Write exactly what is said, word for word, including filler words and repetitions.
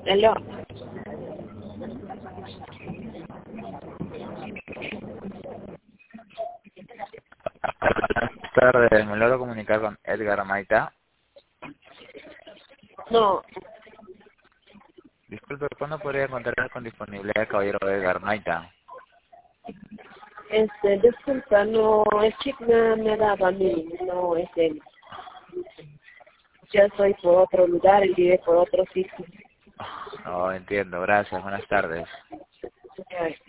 Aló. Buenas tardes, me logro comunicar con Edgar Maita. No, Disculpe, ¿cuándo podría encontrar con disponibilidad el caballero Edgar Maita? este, disculpa, no, el chip me, me daba a mí, no es él. Yo estoy por otro lugar y vive por otro sitio. Oh, entiendo, gracias, buenas tardes. Ya.